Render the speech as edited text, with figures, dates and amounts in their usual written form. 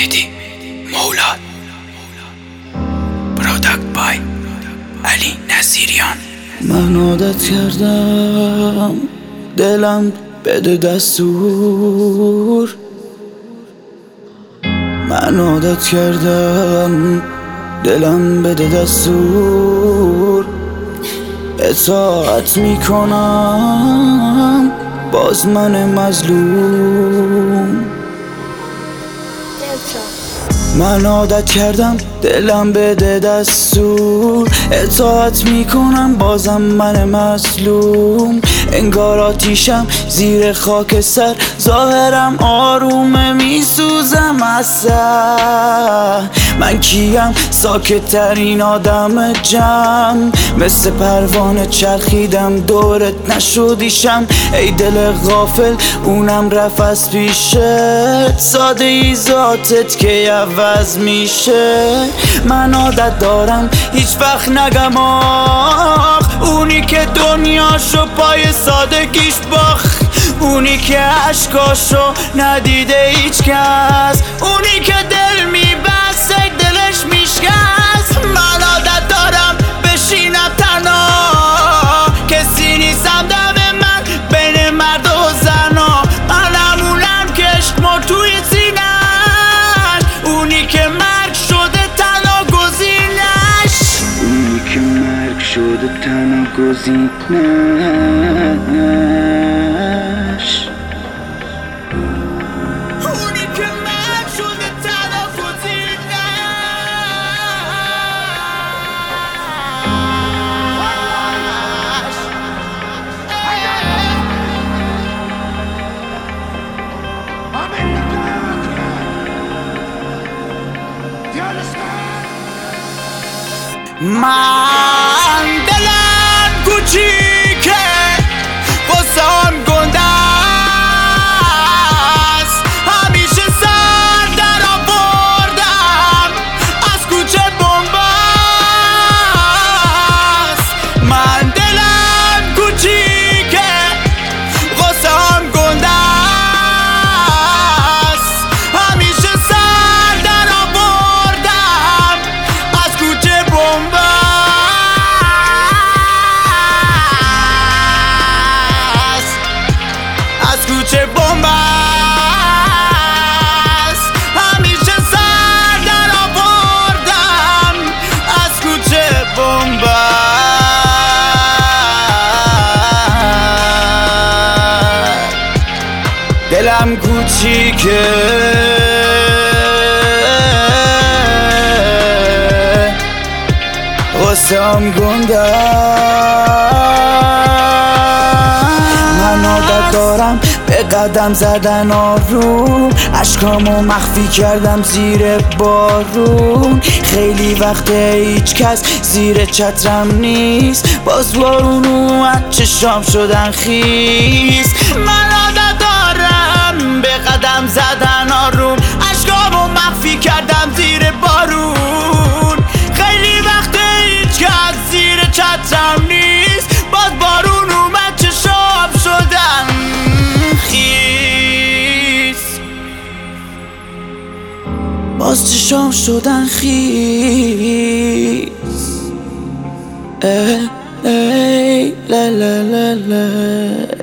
مهدی مولاد پروداکت بای علی نصیریان. من عادت کردم دلم بده دستور، من عادت کردم دلم بده دستور، اطاعت میکنم باز من مظلوم. من عادت کردم دلم بده دستور، اطاعت میکنم بازم من مظلوم. انگار آتیشم زیر خاک سر، ظاهرم آرومه میسوزم اصلا. من کیم؟ ساکت ترین آدم جمع، مثل پروانه چرخیدم دورت نشدیشم. ای دل غافل اونم رفت از پیشت، ساده ای ذاتت که عوض میشه. من عادت دارم هیچ وقت نگم آخ، اونی که دنیاشو پای سادگیش باخت، اونی که عشقاشو ندیده هیچ کس، اونی که دل میبسته دلش میشکست. من عادت دارم بشینم تنها، کسی نیستم دم من بین مرد و زنا. من همونم که عشق مرد توی سینش، اونی که مرگ شده تنها گزینش، اونی که مرگ شده تنها گزینش، اونی که مرگ شده تنها گزینش. من دلم کوچیکه قصه‌ام گنده است، همیشه سر در آوردم از کوچه بنبست. من دلم کوچیکه قصه‌ام گنده است، همیشه سر در آوردم از کوچه بنبست. از کوچه بنبست، همیشه سر در آوردم از کوچه بنبست. دلم کوچیکه قصه‌ام گنده، من عادت دارم به قدم زدن آروم، اشکامو مخفی کردم زیر بارون. خیلی وقت هیچ کس زیر چترم نیست، باز بارون اومد چشام شدن خیس. من عادت دارم به قدم زدن آروم، اشکامو مخفی کردم زیر بارون. خیلی وقت هیچ کس زیر چترم نیست، باز بارون اومد چشام شدن خیس، باز چشام شدن خیس. ای لا لا لا لا